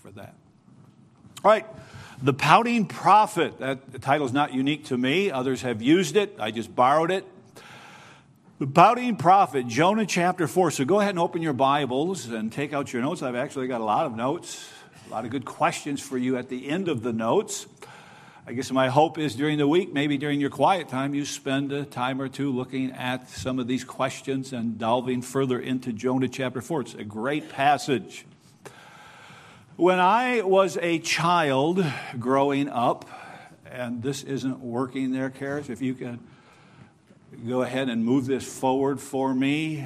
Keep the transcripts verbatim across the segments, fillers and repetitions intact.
for that. All right, The Pouting Prophet. That title is not unique to me. Others have used it. I just borrowed it. The Pouting Prophet, Jonah chapter four. So go ahead and open your Bibles and take out your notes. I've actually got a lot of notes, a lot of good questions for you at the end of the notes. I guess my hope is during the week, maybe during your quiet time, you spend a time or two looking at some of these questions and delving further into Jonah chapter four. It's a great passage. When I was a child growing up, and this isn't working there, Karis, if you can go ahead and move this forward for me.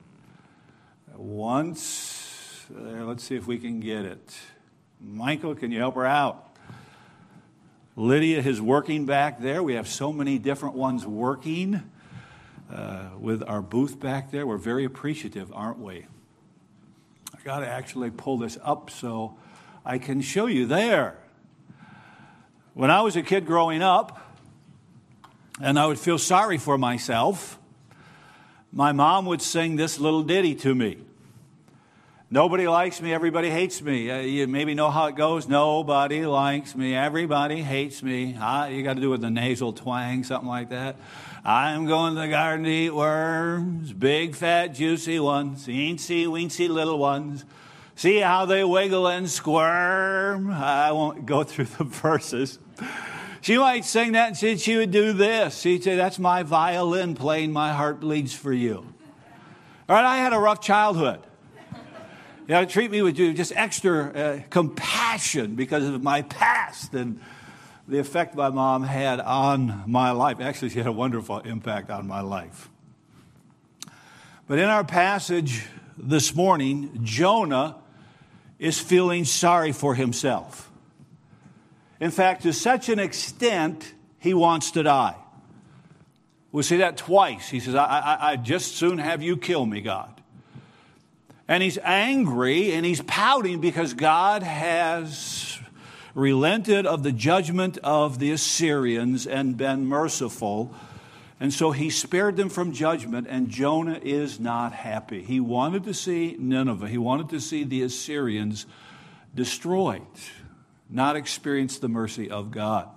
Once. There, let's see if we can get it. Michael, can you help her out? Lydia is working back there. We have so many different ones working uh, with our booth back there. We're very appreciative, aren't we? I got to actually pull this up so I can show you there. When I was a kid growing up, and I would feel sorry for myself, my mom would sing this little ditty to me. Nobody likes me, everybody hates me. Uh, you maybe know how it goes. Nobody likes me, everybody hates me. Uh, you got to do it with the nasal twang, something like that. I'm going to the garden to eat worms, big, fat, juicy ones, teensy, weensy little ones. See how they wiggle and squirm. I won't go through the verses. She might sing that and said she would do this. She'd say, that's my violin playing My Heart Bleeds for You. All right, I had a rough childhood. You know, treat me with just extra uh, compassion because of my past and the effect my mom had on my life. Actually, she had a wonderful impact on my life. But in our passage this morning, Jonah is feeling sorry for himself. In fact, to such an extent, he wants to die. We'll see that twice. He says, I, I, I'd just soon have you kill me, God. And he's angry and he's pouting because God has relented of the judgment of the Assyrians and been merciful. And so he spared them from judgment, and Jonah is not happy. He wanted to see Nineveh. He wanted to see the Assyrians destroyed, not experience the mercy of God.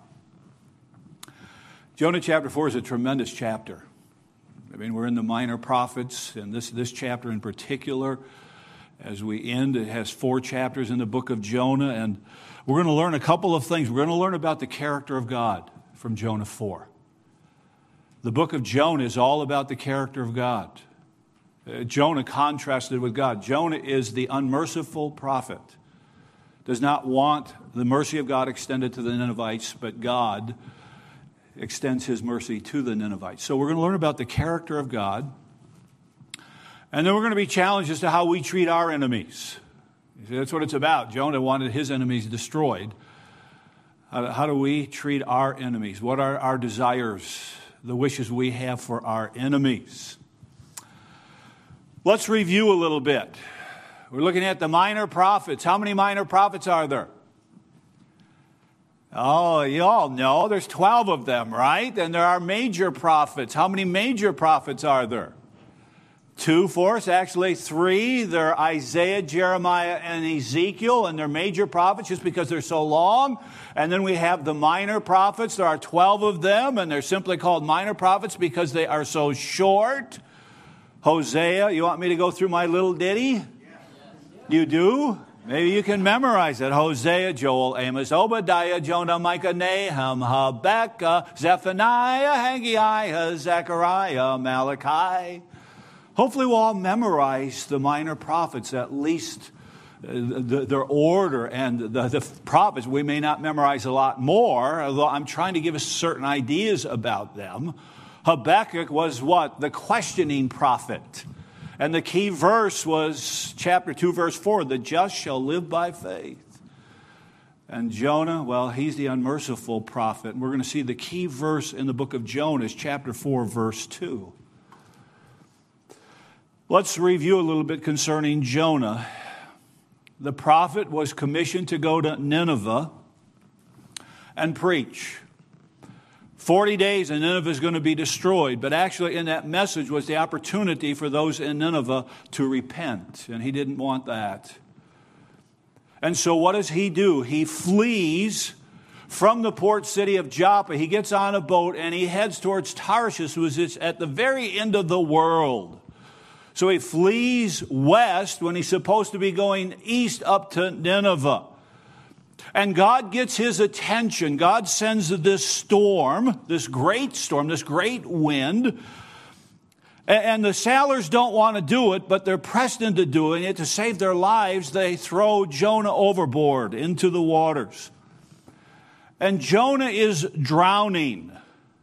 Jonah chapter four is a tremendous chapter. I mean, we're in the minor prophets, and this, this chapter in particular, as we end, it has four chapters in the book of Jonah, and we're going to learn a couple of things. We're going to learn about the character of God from Jonah four. The book of Jonah is all about the character of God. Uh, Jonah contrasted with God. Jonah is the unmerciful prophet. Does not want the mercy of God extended to the Ninevites, but God extends his mercy to the Ninevites. So we're going to learn about the character of God. And then we're going to be challenged as to how we treat our enemies. You see, that's what it's about. Jonah wanted his enemies destroyed. How, how do we treat our enemies? What are our desires, the wishes we have for our enemies? Let's review a little bit. We're looking at the minor prophets. How many minor prophets are there? Oh, you all know there's twelve of them, right? And there are major prophets. How many major prophets are there? Two for us, actually three. They're Isaiah, Jeremiah, and Ezekiel, and they're major prophets just because they're so long. And then we have the minor prophets. There are twelve of them, and they're simply called minor prophets because they are so short. Hosea, you want me to go through my little ditty? You do? Maybe you can memorize it. Hosea, Joel, Amos, Obadiah, Jonah, Micah, Nahum, Habakkuk, Zephaniah, Haggai, Zechariah, Malachi. Hopefully we'll all memorize the minor prophets, at least the, their order and the, the prophets. We may not memorize a lot more, although I'm trying to give us certain ideas about them. Habakkuk was what? The questioning prophet. And the key verse was chapter two, verse four, the just shall live by faith. And Jonah, well, he's the unmerciful prophet. And we're going to see the key verse in the book of Jonah is chapter four, verse two. Let's review a little bit concerning Jonah. The prophet was commissioned to go to Nineveh and preach. Forty days and Nineveh is going to be destroyed. But actually in that message was the opportunity for those in Nineveh to repent. And he didn't want that. And so what does he do? He flees from the port city of Joppa. He gets on a boat and he heads towards Tarshish, which is at the very end of the world. So he flees west when he's supposed to be going east up to Nineveh. And God gets his attention. God sends this storm, this great storm, this great wind. And the sailors don't want to do it, but they're pressed into doing it. To save their lives, they throw Jonah overboard into the waters. And Jonah is drowning.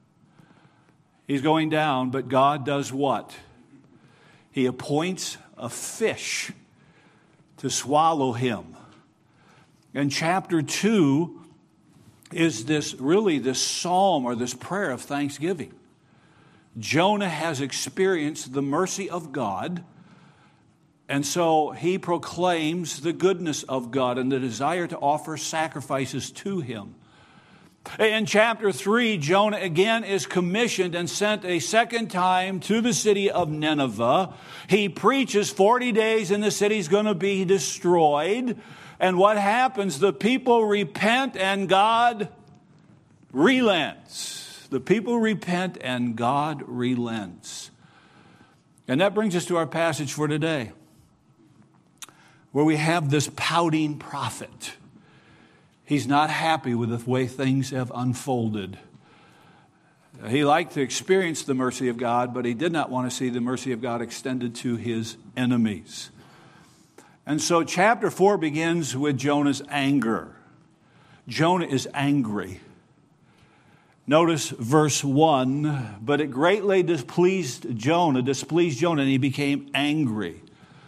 He's going down, but God does what? He appoints a fish to swallow him. And chapter two is this really this psalm or this prayer of thanksgiving. Jonah has experienced the mercy of God, and so he proclaims the goodness of God and the desire to offer sacrifices to him. In chapter three, Jonah again is commissioned and sent a second time to the city of Nineveh. He preaches forty days and the city's going to be destroyed. And what happens? The people repent and God relents. The people repent and God relents. And that brings us to our passage for today, where we have this pouting prophet. He's not happy with the way things have unfolded. He liked to experience the mercy of God, but he did not want to see the mercy of God extended to his enemies. And so chapter four begins with Jonah's anger. Jonah is angry. Notice verse one, but it greatly displeased Jonah, displeased Jonah, and he became angry.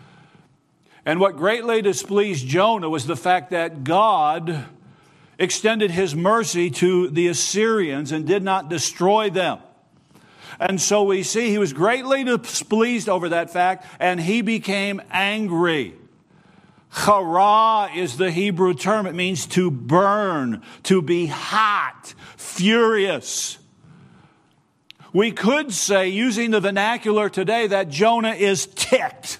And what greatly displeased Jonah was the fact that God extended his mercy to the Assyrians and did not destroy them. And so we see he was greatly displeased over that fact, and he became angry. Chara is the Hebrew term. It means to burn, to be hot, furious. We could say, using the vernacular today, that Jonah is ticked.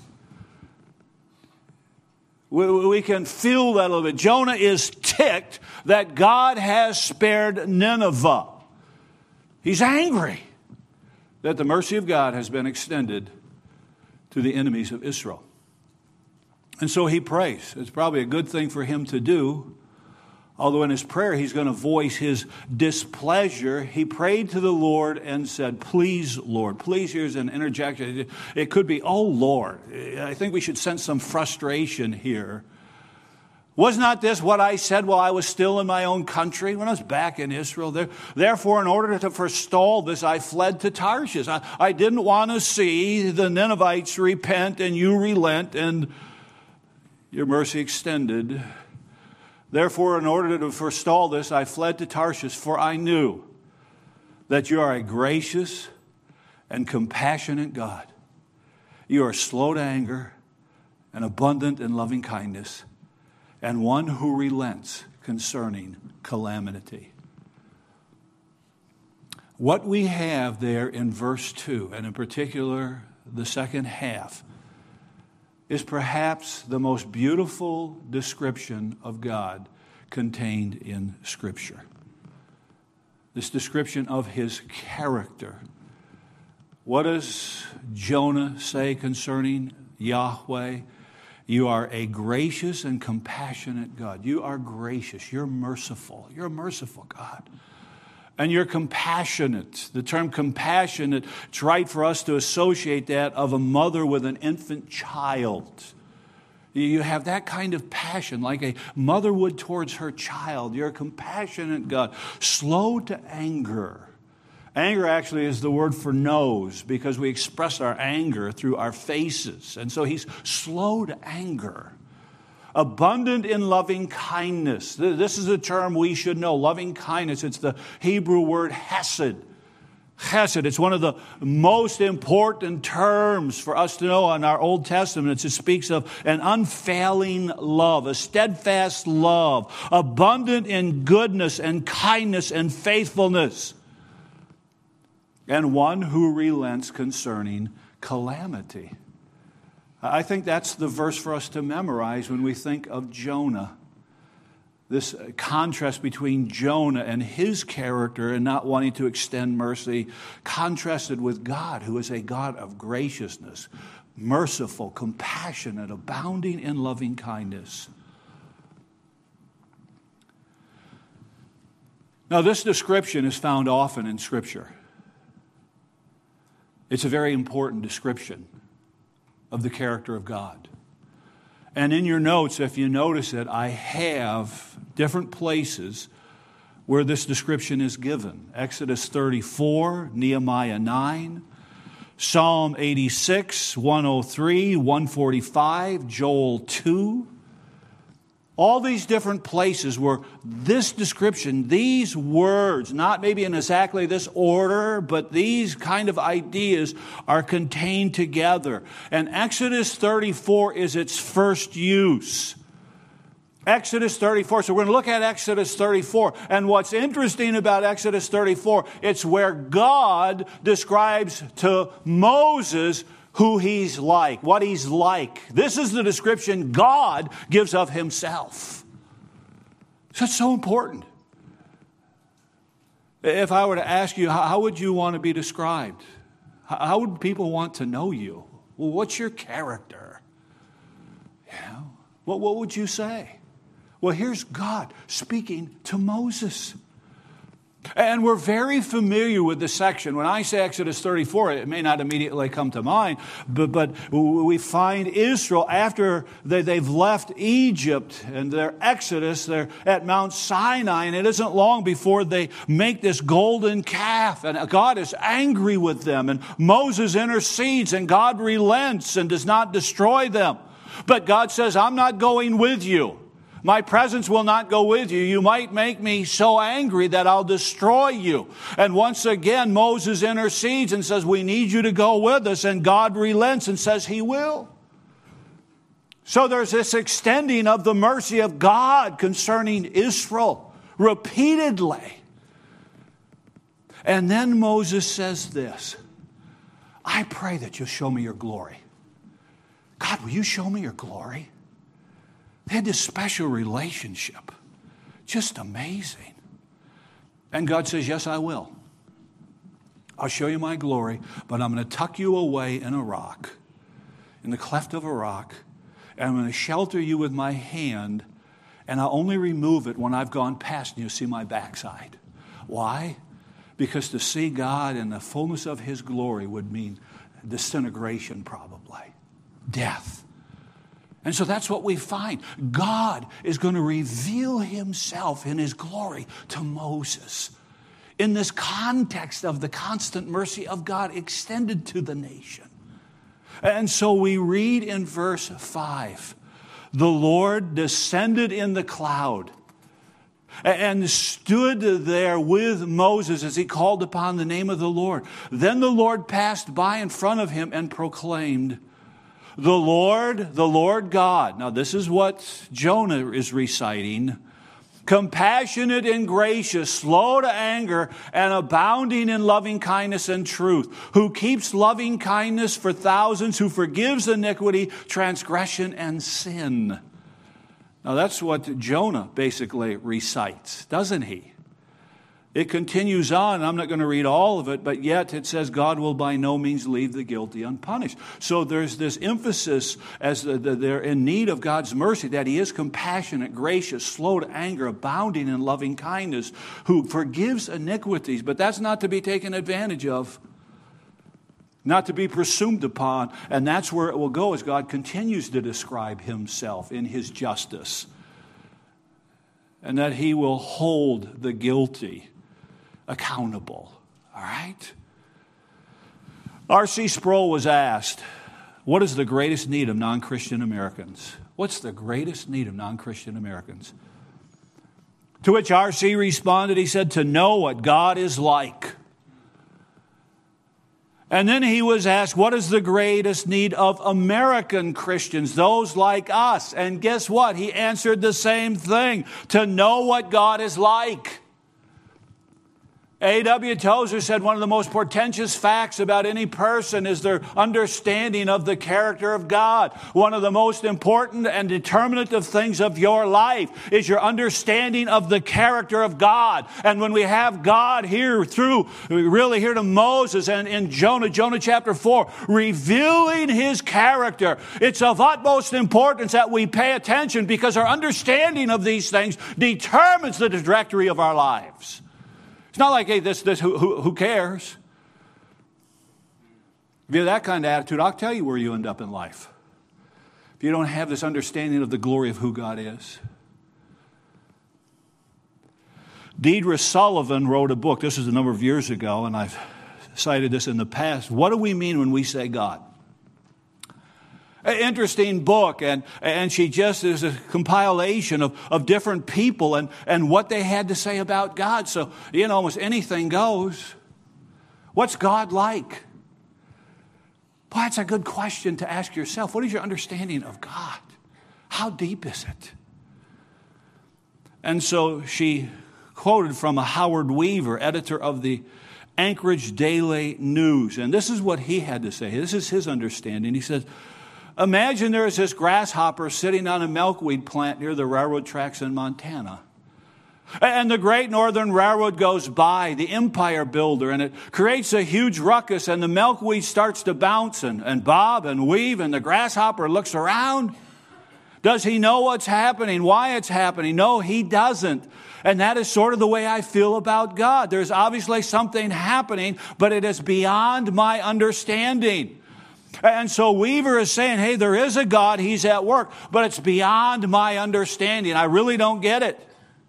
We, we can feel that a little bit. Jonah is ticked that God has spared Nineveh. He's angry that the mercy of God has been extended to the enemies of Israel. And so he prays. It's probably a good thing for him to do. Although in his prayer he's going to voice his displeasure. He prayed to the Lord and said, please, Lord. Please, here's an interjection. It could be, oh, Lord. I think we should sense some frustration here. Was not this what I said while I was still in my own country, when I was back in Israel? Therefore, in order to forestall this, I fled to Tarshish. I, I didn't want to see the Ninevites repent and you relent and your mercy extended. Therefore, in order to forestall this, I fled to Tarshish, for I knew that you are a gracious and compassionate God. You are slow to anger and abundant in loving kindness, and one who relents concerning calamity. What we have there in verse two, and in particular the second half, is perhaps the most beautiful description of God contained in Scripture. This description of his character. What does Jonah say concerning Yahweh? You are a gracious and compassionate God. You are gracious. You're merciful. You're a merciful God. And you're compassionate. The term compassionate, it's right for us to associate that of a mother with an infant child. You have that kind of passion, like a mother would towards her child. You're a compassionate God. Slow to anger. Anger actually is the word for nose, because we express our anger through our faces. And so he's slow to anger. Abundant in loving kindness. This is a term we should know. Loving kindness. It's the Hebrew word hesed. Chesed. It's one of the most important terms for us to know in our Old Testament. It speaks of an unfailing love, a steadfast love, abundant in goodness and kindness and faithfulness, and one who relents concerning calamity. I think that's the verse for us to memorize when we think of Jonah. this contrast between Jonah and his character and not wanting to extend mercy, contrasted with God, who is a God of graciousness, merciful, compassionate, abounding in loving kindness. Now, this description is found often in Scripture. It's a very important description of the character of God. And in your notes, if you notice it, I have different places where this description is given. Exodus thirty-four, Nehemiah nine, Psalm eighty-six, one oh three, one forty-five, Joel two. All these different places where this description, these words, not maybe in exactly this order, but these kind of ideas are contained together. And Exodus thirty-four is its first use. Exodus thirty-four. So we're going to look at Exodus thirty-four. And what's interesting about Exodus thirty-four, it's where God describes to Moses who he's like, what he's like. This is the description God gives of himself. So it's so important. If I were to ask you, how would you want to be described? How would people want to know you? Well, what's your character? You know, what, what would you say? Well, here's God speaking to Moses. And we're very familiar with this section. When I say Exodus thirty-four, it may not immediately come to mind, but, but we find Israel, after they, they've left Egypt and their exodus, they're at Mount Sinai, and it isn't long before they make this golden calf, and God is angry with them, and Moses intercedes, and God relents and does not destroy them. But God says, I'm not going with you. My presence will not go with you. You might make me so angry that I'll destroy you. And once again, Moses intercedes and says, we need you to go with us. And God relents and says he will. So there's this extending of the mercy of God concerning Israel repeatedly. And then Moses says this, I pray that you'll show me your glory. God, will you show me your glory? They had this special relationship. Just amazing. And God says, yes, I will. I'll show you my glory, but I'm going to tuck you away in a rock, in the cleft of a rock, and I'm going to shelter you with my hand, and I'll only remove it when I've gone past and you see my backside. Why? Because to see God in the fullness of his glory would mean disintegration, probably. Death. And so that's what we find. God is going to reveal himself in his glory to Moses in this context of the constant mercy of God extended to the nation. And so we read in verse five, the Lord descended in the cloud and stood there with Moses as he called upon the name of the Lord. Then the Lord passed by in front of him and proclaimed, the Lord, the Lord God. Now this is what Jonah is reciting. Compassionate and gracious, slow to anger, and abounding in loving kindness and truth, who keeps loving kindness for thousands, who forgives iniquity, transgression, and sin. Now that's what Jonah basically recites, doesn't he? It continues on. I'm not going to read all of it, but yet it says God will by no means leave the guilty unpunished. So there's this emphasis as the, the, they're in need of God's mercy that he is compassionate, gracious, slow to anger, abounding in loving kindness, who forgives iniquities. But that's not to be taken advantage of, not to be presumed upon. And that's where it will go as God continues to describe himself in his justice. And that he will hold the guilty accountable. All right? R C Sproul was asked, what is the greatest need of non-Christian Americans? What's the greatest need of non-Christian Americans? To which R C responded, he said, to know what God is like. And then he was asked, what is the greatest need of American Christians, those like us? And guess what? He answered the same thing, to know what God is like. A W Tozer said one of the most portentous facts about any person is their understanding of the character of God. One of the most important and determinative things of your life is your understanding of the character of God. And when we have God here through, really here to Moses and in Jonah, Jonah chapter four, revealing His character, it's of utmost importance that we pay attention, because our understanding of these things determines the trajectory of our lives. It's not like, hey, this, this, who, who, who cares? If you have that kind of attitude, I'll tell you where you end up in life. If you don't have this understanding of the glory of who God is. Deidre Sullivan wrote a book. This was a number of years ago, and I've cited this in the past. What do we mean when we say God? An interesting book, and, and she just is a compilation of, of different people and, and what they had to say about God. So, you know, almost anything goes. What's God like? Boy, that's a good question to ask yourself. What is your understanding of God? How deep is it? And so she quoted from a Howard Weaver, editor of the Anchorage Daily News. And this is what he had to say. This is his understanding. He says, imagine there is this grasshopper sitting on a milkweed plant near the railroad tracks in Montana. And the Great Northern Railroad goes by, the empire builder, and it creates a huge ruckus, and the milkweed starts to bounce and, and bob and weave, and the grasshopper looks around. Does he know what's happening, why it's happening? No, he doesn't. And that is sort of the way I feel about God. There's obviously something happening, but it is beyond my understanding. And so Weaver is saying, hey, there is a God, He's at work, but it's beyond my understanding. I really don't get it.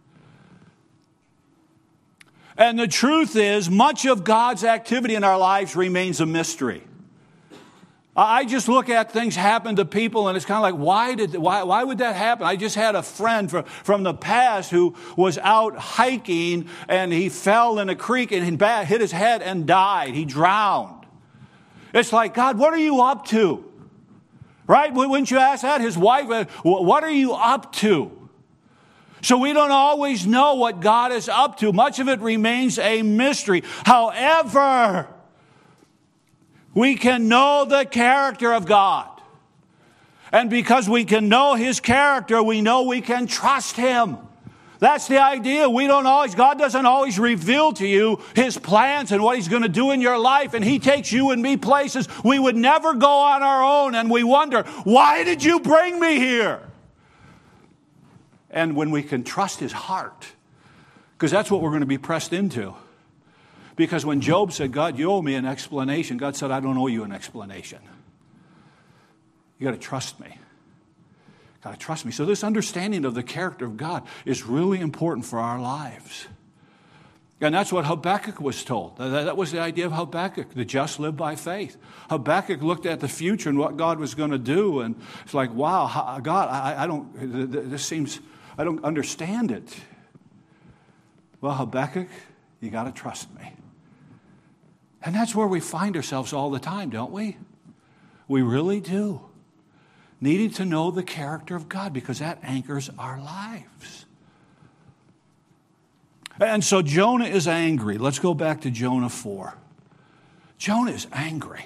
And the truth is, much of God's activity in our lives remains a mystery. I just look at things happen to people, and it's kind of like, why did why why would that happen? I just had a friend from, from the past who was out hiking, and he fell in a creek and he hit his head and died. He drowned. It's like, God, what are you up to? Right? Wouldn't you ask that? His wife, what are you up to? So we don't always know what God is up to. Much of it remains a mystery. However, we can know the character of God. And because we can know His character, we know we can trust Him. That's the idea. We don't always, God doesn't always reveal to you His plans and what He's going to do in your life. And He takes you and me places we would never go on our own. And we wonder, why did you bring me here? And when we can trust His heart, because that's what we're going to be pressed into. Because when Job said, God, you owe me an explanation, God said, I don't owe you an explanation. You got to trust me. Got to trust me. So this understanding of the character of God is really important for our lives. And that's what Habakkuk was told. That was the idea of Habakkuk. The just live by faith. Habakkuk looked at the future and what God was going to do. And it's like, wow, God, I, I don't, this seems, I don't understand it. Well, Habakkuk, you got to trust me. And that's where we find ourselves all the time, don't we? We really do. Needing to know the character of God, because that anchors our lives. And so Jonah is angry. Let's go back to Jonah four. Jonah is angry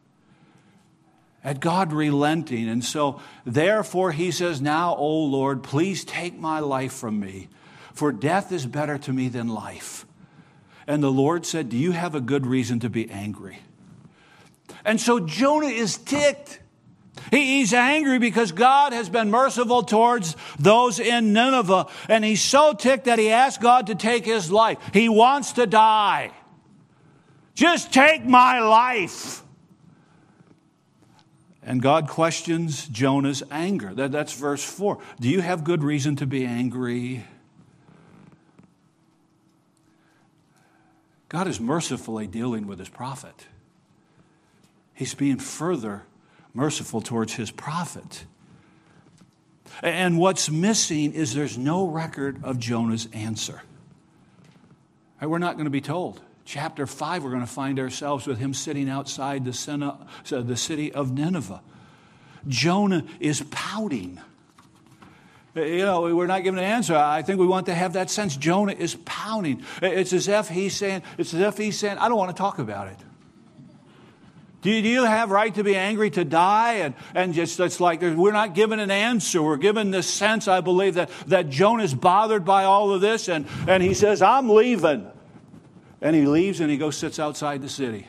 at God relenting. And so therefore he says, now, O Lord, please take my life from me, for death is better to me than life. And the Lord said, do you have a good reason to be angry? And so Jonah is ticked. He's angry because God has been merciful towards those in Nineveh. And he's so ticked that he asked God to take his life. He wants to die. Just take my life. And God questions Jonah's anger. That, that's verse four. Do you have good reason to be angry? God is mercifully dealing with his prophet. He's being further merciful towards his prophet. And what's missing is there's no record of Jonah's answer. We're not going to be told. Chapter five, we're going to find ourselves with him sitting outside the city of Nineveh. Jonah is pouting. You know, we're not given an answer. I think we want to have that sense. Jonah is pounding. It's as if he's saying, it's as if he's saying, I don't want to talk about it. Do you, do you have right to be angry, to die? And, and just, it's like we're not given an answer. We're given this sense, I believe, that, that Jonah's bothered by all of this. And, and he says, I'm leaving. And he leaves and he goes, sits outside the city.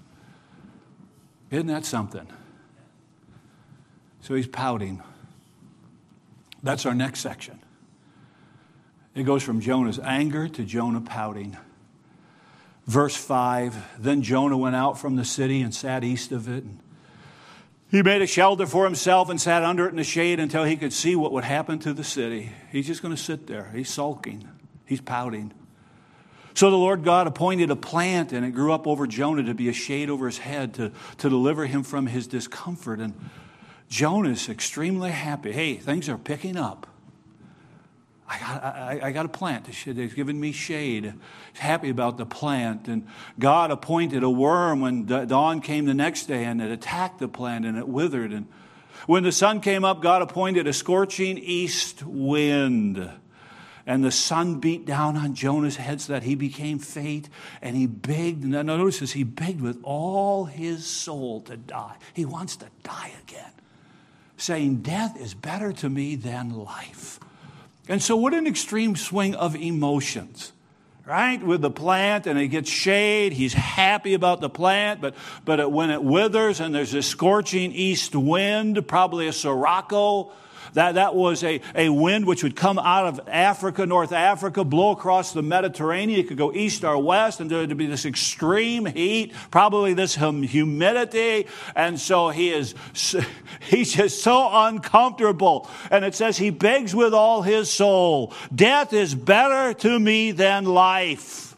Isn't that something? So he's pouting. That's our next section. It goes from Jonah's anger to Jonah pouting. Verse five, then Jonah went out from the city and sat east of it. And he made a shelter for himself and sat under it in the shade until he could see what would happen to the city. He's just going to sit there. He's sulking. He's pouting. So the Lord God appointed a plant, and it grew up over Jonah to be a shade over his head to, to deliver him from his discomfort. And Jonah's extremely happy. Hey, things are picking up. I got, I, I got a plant. They've given me shade. He's happy about the plant. And God appointed a worm when dawn came the next day, and it attacked the plant, and it withered. And when the sun came up, God appointed a scorching east wind. And the sun beat down on Jonah's head so that he became faint. And he begged, and notice this, he begged with all his soul to die. He wants to die again, saying, death is better to me than life. And so what an extreme swing of emotions, right? With the plant, and it gets shade. He's happy about the plant, but, but it, when it withers and there's a scorching east wind, probably a sirocco, That, that was a, a wind which would come out of Africa, North Africa, blow across the Mediterranean. It could go east or west, and there would be this extreme heat, probably this hum, humidity. And so he is, he's just so uncomfortable. And it says he begs with all his soul, death is better to me than life.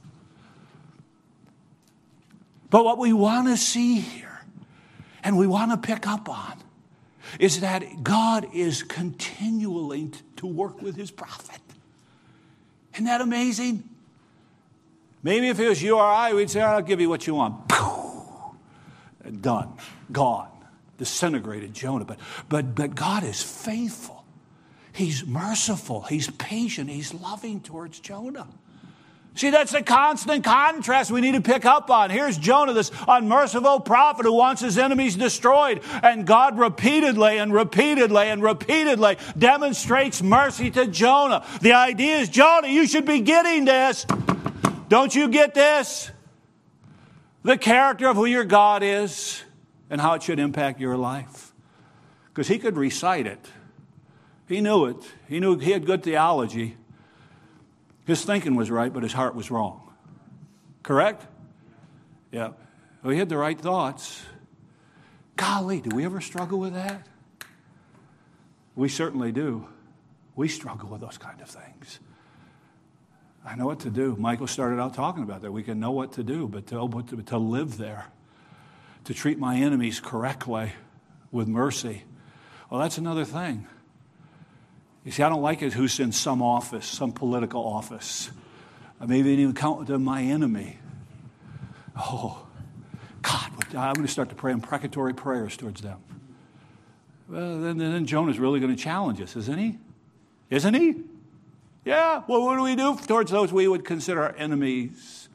But what we want to see here, and we want to pick up on, is that God is continually to work with his prophet. Isn't that amazing? Maybe if it was you or I, we'd say, I'll give you what you want. Done. Gone. Disintegrated Jonah. But, but, but God is faithful. He's merciful. He's patient. He's loving towards Jonah. See, that's the constant contrast we need to pick up on. Here's Jonah, this unmerciful prophet who wants his enemies destroyed. And God repeatedly and repeatedly and repeatedly demonstrates mercy to Jonah. The idea is, Jonah, you should be getting this. Don't you get this? The character of who your God is and how it should impact your life. Because he could recite it. He knew it. He knew he had good theology. His thinking was right, but his heart was wrong. Correct? Yeah. Well, he had the right thoughts. Golly, do we ever struggle with that? We certainly do. We struggle with those kind of things. I know what to do. Michael started out talking about that. We can know what to do, but to, but to, to live there, to treat my enemies correctly with mercy, well, that's another thing. You see, I don't like it who's in some office, some political office. Maybe even count them my enemy. Oh, God, I'm going to start to pray imprecatory prayers towards them. Well, then, then Jonah's really going to challenge us, isn't he? Isn't he? Yeah, well, what do we do towards those we would consider our enemies?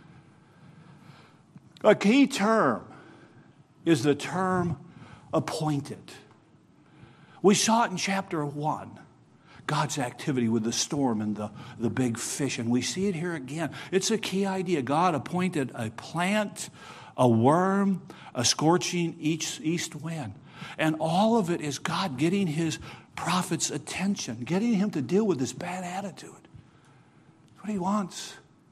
A key term is the term appointed. We saw it in chapter one. God's activity with the storm and the, the big fish. And we see it here again. It's a key idea. God appointed a plant, a worm, a scorching east, east wind. And all of it is God getting his prophet's attention, getting him to deal with this bad attitude. That's what he wants.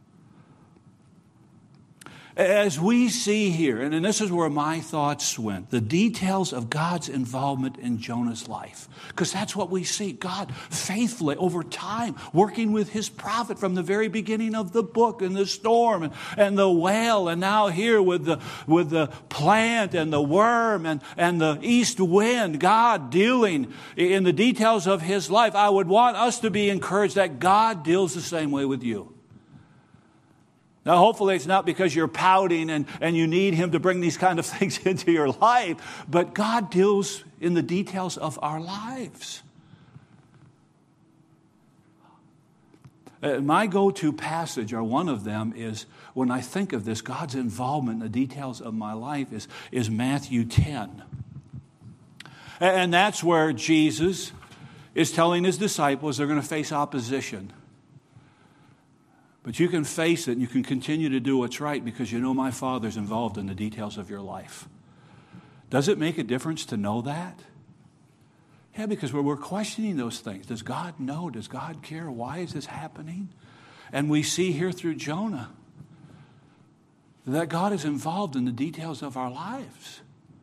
As we see here, and this is where my thoughts went, the details of God's involvement in Jonah's life. Because that's what we see. God faithfully, over time, working with his prophet from the very beginning of the book, and the storm, and, and the whale, and now here with the, with the plant, and the worm, and, and the east wind. God dealing in the details of his life. I would want us to be encouraged that God deals the same way with you. Now, hopefully it's not because you're pouting and, and you need him to bring these kind of things into your life, but God deals in the details of our lives. Uh, my go-to passage, or one of them, is when I think of this, God's involvement in the details of my life is, is Matthew ten. And that's where Jesus is telling his disciples they're going to face opposition. But you can face it and you can continue to do what's right because you know my Father's involved in the details of your life. Does it make a difference to know that? Yeah, because we're, we're questioning those things. Does God know? Does God care? Why is this happening? And we see here through Jonah that God is involved in the details of our lives.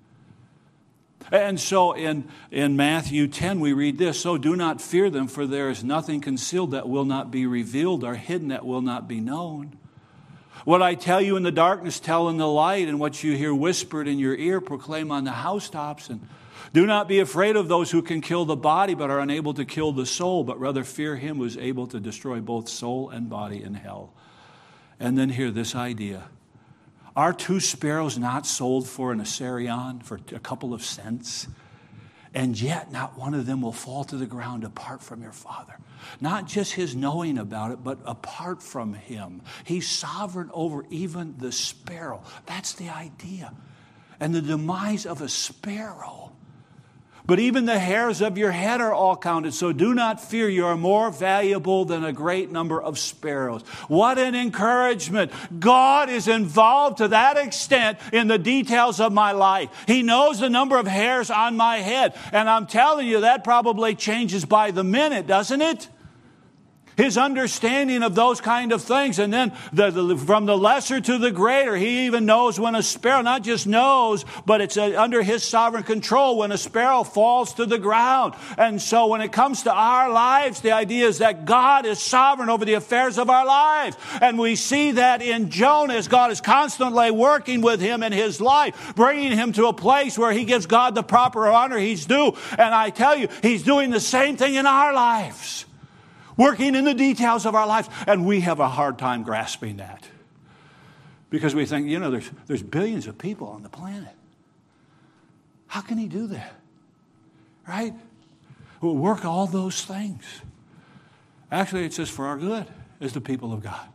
And so in, in Matthew ten, we read this, "So do not fear them, for there is nothing concealed that will not be revealed, or hidden that will not be known. What I tell you in the darkness, tell in the light, and what you hear whispered in your ear, proclaim on the housetops. And do not be afraid of those who can kill the body, but are unable to kill the soul, but rather fear him who is able to destroy both soul and body in hell." And then hear this idea. Are two sparrows not sold for an assarion, for a couple of cents? And yet not one of them will fall to the ground apart from your Father. Not just his knowing about it, but apart from him. He's sovereign over even the sparrow. That's the idea. And the demise of a sparrow. But even the hairs of your head are all counted. So do not fear. You are more valuable than a great number of sparrows. What an encouragement. God is involved to that extent in the details of my life. He knows the number of hairs on my head. And I'm telling you, that probably changes by the minute, doesn't it? His understanding of those kind of things. And then the, the, from the lesser to the greater, he even knows when a sparrow, not just knows, but it's a, under his sovereign control when a sparrow falls to the ground. And so when it comes to our lives, the idea is that God is sovereign over the affairs of our lives. And we see that in Jonah as God is constantly working with him in his life, bringing him to a place where he gives God the proper honor he's due. And I tell you, he's doing the same thing in our lives. Working in the details of our lives. And we have a hard time grasping that. Because we think, you know, there's, there's billions of people on the planet. How can he do that? Right? We'll work all those things. Actually, it's just for our good as the people of God.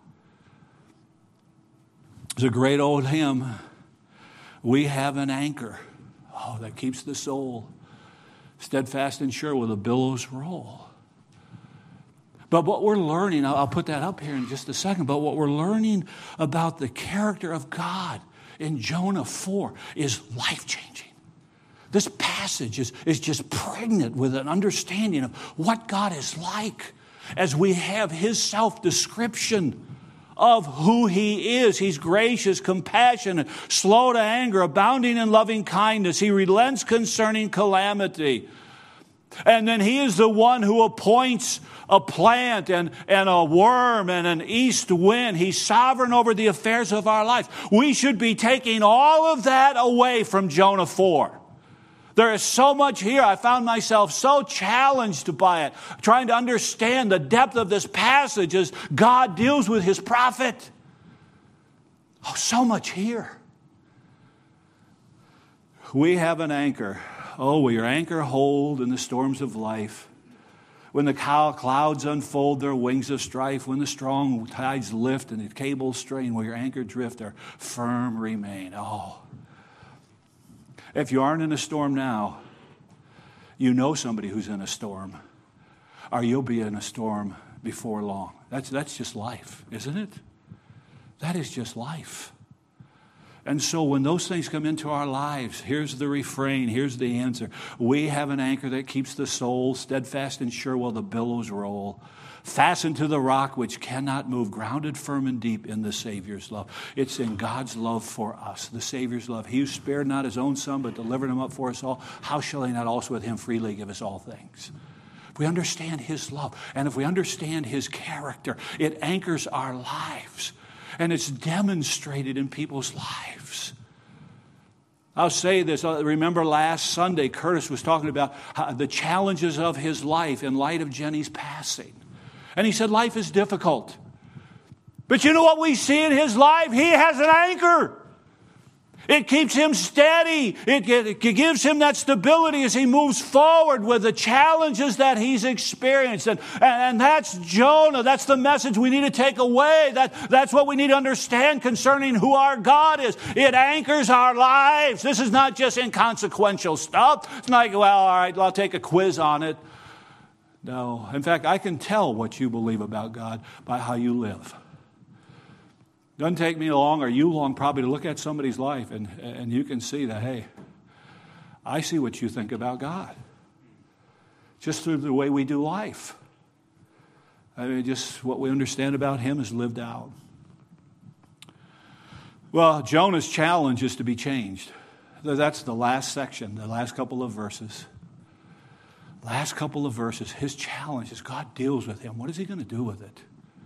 There's a great old hymn. We have an anchor. Oh, that keeps the soul steadfast and sure where the billows roll. But what we're learning, I'll put that up here in just a second, but what we're learning about the character of God in Jonah four is life-changing. This passage is, is just pregnant with an understanding of what God is like as we have his self-description of who he is. He's gracious, compassionate, slow to anger, abounding in loving kindness. He relents concerning calamity. And then he is the one who appoints a plant and, and a worm and an east wind. He's sovereign over the affairs of our life. We should be taking all of that away from Jonah four. There is so much here. I found myself so challenged by it, trying to understand the depth of this passage as God deals with his prophet. Oh, so much here. We have an anchor. Oh, will your anchor hold in the storms of life? When the clouds unfold their wings of strife, when the strong tides lift and the cables strain, will your anchor drift or firm remain? Oh, if you aren't in a storm now, you know somebody who's in a storm, or you'll be in a storm before long. That's, that's just life, isn't it? That is just life. And so when those things come into our lives, here's the refrain, here's the answer. We have an anchor that keeps the soul steadfast and sure while the billows roll. Fastened to the rock which cannot move, grounded firm and deep in the Savior's love. It's in God's love for us, the Savior's love. He who spared not his own Son, but delivered him up for us all, how shall he not also with him freely give us all things? If we understand his love, and if we understand his character, it anchors our lives. And it's demonstrated in people's lives. I'll say this. Remember last Sunday, Curtis was talking about the challenges of his life in light of Jenny's passing. And he said life is difficult. But you know what we see in his life? He has an anchor. It keeps him steady. It, it gives him that stability as he moves forward with the challenges that he's experienced. And, and that's Jonah. That's the message we need to take away. That, that's what we need to understand concerning who our God is. It anchors our lives. This is not just inconsequential stuff. It's not like, well, all right, I'll take a quiz on it. No. In fact, I can tell what you believe about God by how you live. Doesn't take me long or you long probably to look at somebody's life and, and you can see that, hey, I see what you think about God. Just through the way we do life. I mean, just what we understand about him is lived out. Well, Jonah's challenge is to be changed. That's the last section, the last couple of verses. Last couple of verses, his challenge is God deals with him. What is he going to do with it?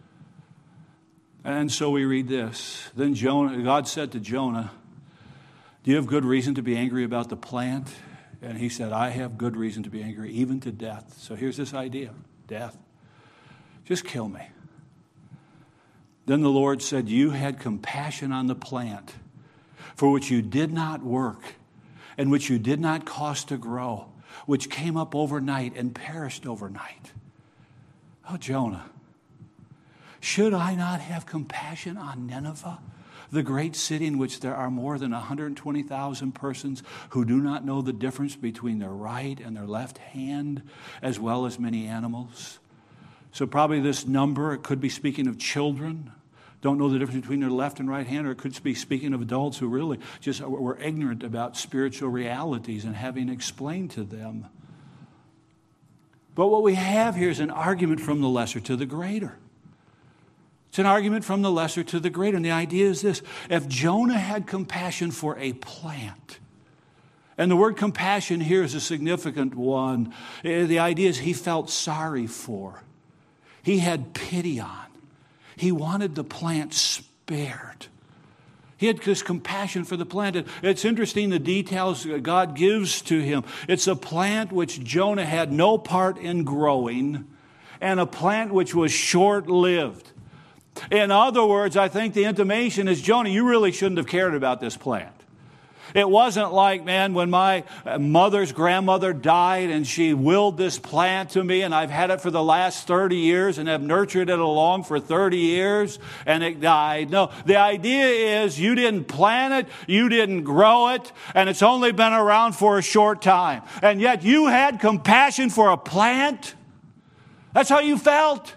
And so we read this. Then Jonah, God said to Jonah, do you have good reason to be angry about the plant? And he said, I have good reason to be angry, even to death. So here's this idea, death. Just kill me. Then the Lord said, you had compassion on the plant, for which you did not work, and which you did not cause to grow, which came up overnight and perished overnight. Oh, Jonah. Should I not have compassion on Nineveh, the great city in which there are more than one hundred twenty thousand persons who do not know the difference between their right and their left hand, as well as many animals? So probably this number, it could be speaking of children, don't know the difference between their left and right hand, or it could be speaking of adults who really just were ignorant about spiritual realities and having explained to them. But what we have here is an argument from the lesser to the greater. It's an argument from the lesser to the greater. And the idea is this. If Jonah had compassion for a plant, and the word compassion here is a significant one. The idea is he felt sorry for. He had pity on. He wanted the plant spared. He had this compassion for the plant. It's interesting the details God gives to him. It's a plant which Jonah had no part in growing, and a plant which was short-lived. In other words, I think the intimation is, Jonah, you really shouldn't have cared about this plant. It wasn't like, man, when my mother's grandmother died and she willed this plant to me and I've had it for the last thirty years and have nurtured it along for thirty years and it died. No, the idea is you didn't plant it, you didn't grow it, and it's only been around for a short time. And yet you had compassion for a plant. That's how you felt.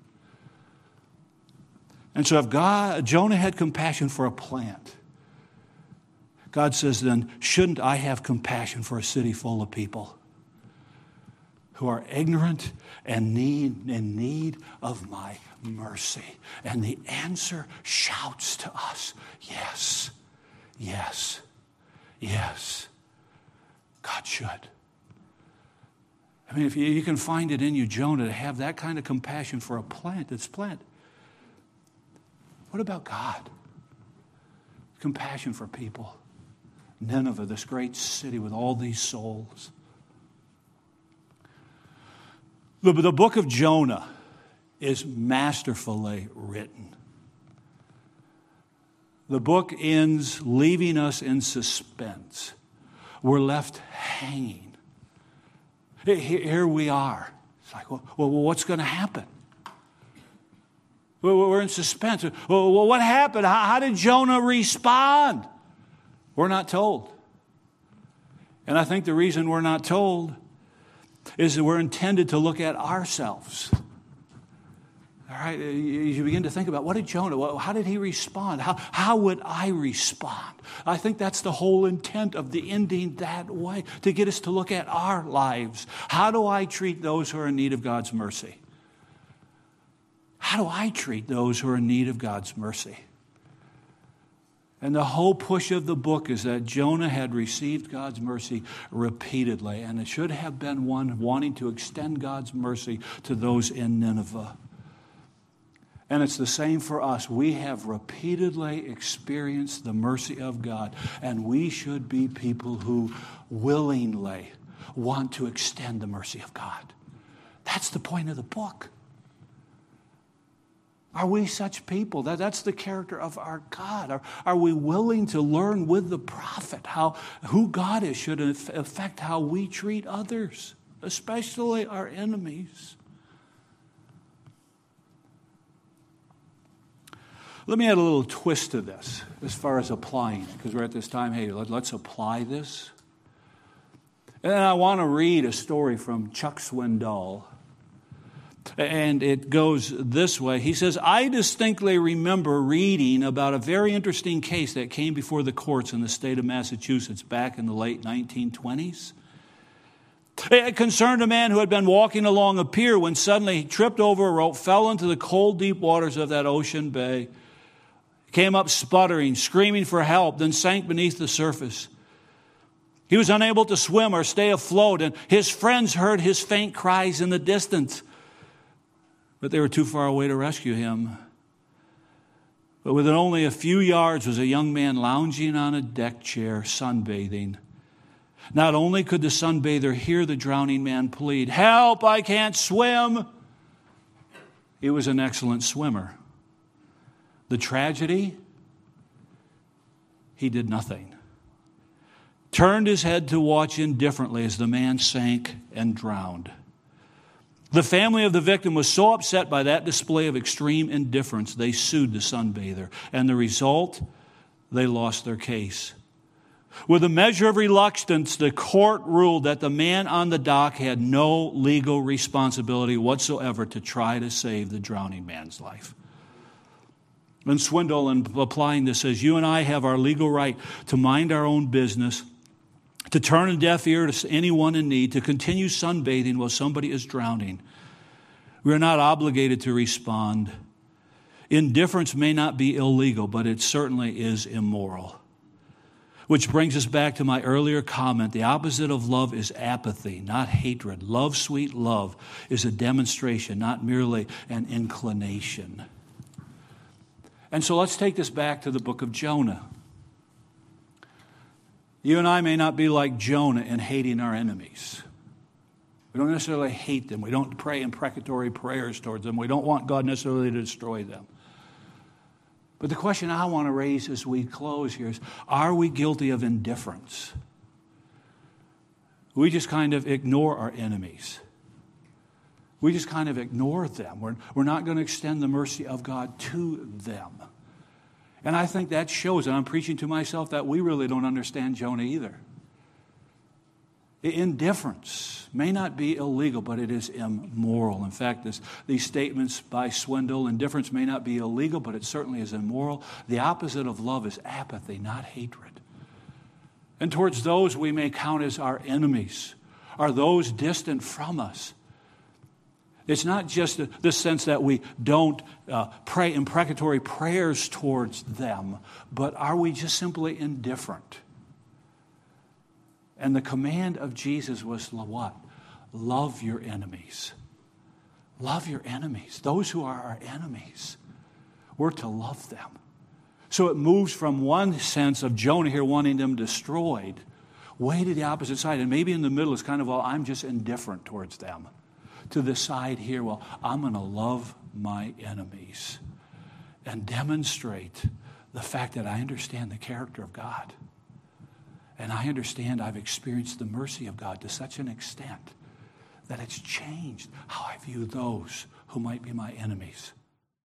And so if God, Jonah had compassion for a plant, God says then, shouldn't I have compassion for a city full of people who are ignorant and need, in need of my mercy? And the answer shouts to us, yes, yes, yes, God should. I mean, if you, you can find it in you, Jonah, to have that kind of compassion for a plant that's planted. What about God? Compassion for people. Nineveh, this great city with all these souls. The, the book of Jonah is masterfully written. The book ends leaving us in suspense. We're left hanging. Here we are. It's like, well, well what's going to happen? We're in suspense. Well, what happened? How did Jonah respond? We're not told. And I think the reason we're not told is that we're intended to look at ourselves. All right, you begin to think about, what did Jonah, how did he respond? How, how would I respond? I think that's the whole intent of the ending that way, to get us to look at our lives. How do I treat those who are in need of God's mercy? How do I treat those who are in need of God's mercy? And the whole push of the book is that Jonah had received God's mercy repeatedly, and it should have been one wanting to extend God's mercy to those in Nineveh. And it's the same for us. We have repeatedly experienced the mercy of God, and we should be people who willingly want to extend the mercy of God. That's the point of the book. Are we such people? That, that's the character of our God. Are, are we willing to learn with the prophet how who God is should affect how we treat others, especially our enemies? Let me add a little twist to this as far as applying it, because we're at this time, hey, let, let's apply this. And I want to read a story from Chuck Swindoll. And it goes this way. He says, I distinctly remember reading about a very interesting case that came before the courts in the state of Massachusetts back in the late nineteen twenties. It concerned a man who had been walking along a pier when suddenly he tripped over a rope, fell into the cold, deep waters of that ocean bay, came up sputtering, screaming for help, then sank beneath the surface. He was unable to swim or stay afloat, and his friends heard his faint cries in the distance. But they were too far away to rescue him. But within only a few yards was a young man lounging on a deck chair, sunbathing. Not only could the sunbather hear the drowning man plead, "Help, I can't swim," he was an excellent swimmer. The tragedy, he did nothing. Turned his head to watch indifferently as the man sank and drowned. The family of the victim was so upset by that display of extreme indifference, they sued the sunbather. And the result, they lost their case. With a measure of reluctance, the court ruled that the man on the dock had no legal responsibility whatsoever to try to save the drowning man's life. And Swindoll, in applying this, says, you and I have our legal right to mind our own business, to turn a deaf ear to anyone in need, to continue sunbathing while somebody is drowning. We are not obligated to respond. Indifference may not be illegal, but it certainly is immoral. Which brings us back to my earlier comment. The opposite of love is apathy, not hatred. Love, sweet love, is a demonstration, not merely an inclination. And so let's take this back to the book of Jonah. You and I may not be like Jonah in hating our enemies. We don't necessarily hate them. We don't pray imprecatory prayers towards them. We don't want God necessarily to destroy them. But the question I want to raise as we close here is, are we guilty of indifference? We just kind of ignore our enemies. We just kind of ignore them. We're, we're not going to extend the mercy of God to them. And I think that shows, and I'm preaching to myself, that we really don't understand Jonah either. Indifference may not be illegal, but it is immoral. In fact, this, these statements by Swindoll, indifference may not be illegal, but it certainly is immoral. The opposite of love is apathy, not hatred. And towards those we may count as our enemies, are those distant from us. It's not just the sense that we don't uh, pray imprecatory prayers towards them, but are we just simply indifferent? And the command of Jesus was what? Love your enemies. Love your enemies. Those who are our enemies, we're to love them. So it moves from one sense of Jonah here wanting them destroyed, way to the opposite side. And maybe in the middle is kind of, well, I'm just indifferent towards them. To the side here, well, I'm going to love my enemies and demonstrate the fact that I understand the character of God. And I understand I've experienced the mercy of God to such an extent that it's changed how I view those who might be my enemies.